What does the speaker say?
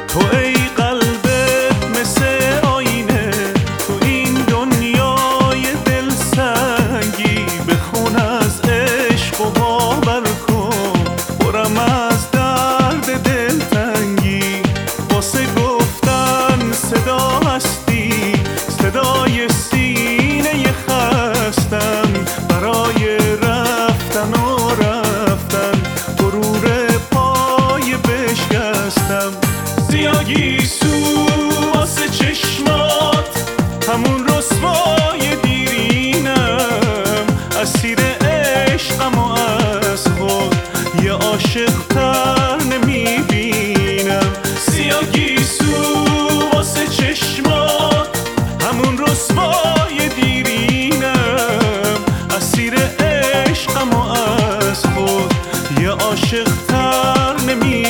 تو ای قلبت مثل آینه، تو این دنیای دلسنگی، بخون از عشق و باور کن، پرم از درد دلتنگی. واسه گفتن صدا هستی، صدای سینه خستم، برای رفتن و رفتن غرور پای بشکستم. زیاگیسو واسه چشمات، همون رسوای دیرینم، اسیر عشقم و از خود یه عاشق تر نمیبینم. زیاگیسو واسه چشمات، همون رسوای دیرینم، اسیر عشقم و از خود یه عاشق تر نمیبینم.